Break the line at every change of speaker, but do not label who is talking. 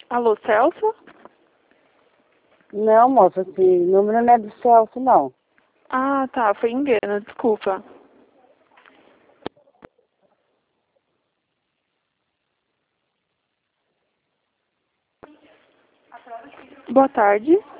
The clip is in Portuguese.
Alô, Celso?
Não, moça, esse número não é do Celso, não.
Ah, tá, foi engano, desculpa. Boa tarde.